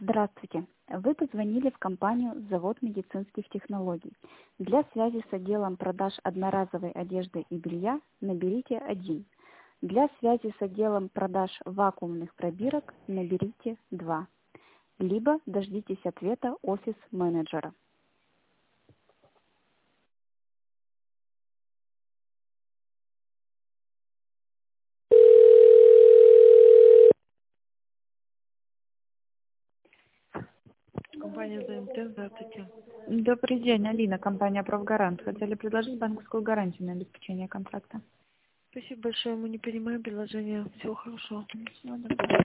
Здравствуйте. Вы позвонили в компанию «Завод медицинских технологий». Для связи с отделом продаж одноразовой одежды и белья наберите 1. Для связи с отделом продаж вакуумных пробирок наберите 2. Либо дождитесь ответа офис-менеджера. Компания ЗМТ, здравствуйте. Добрый день, Алина, компания «Профгарант». Хотели предложить банковскую гарантию на обеспечение контракта. Спасибо большое, мы не принимаем предложения. Всего хорошего. Всего доброго.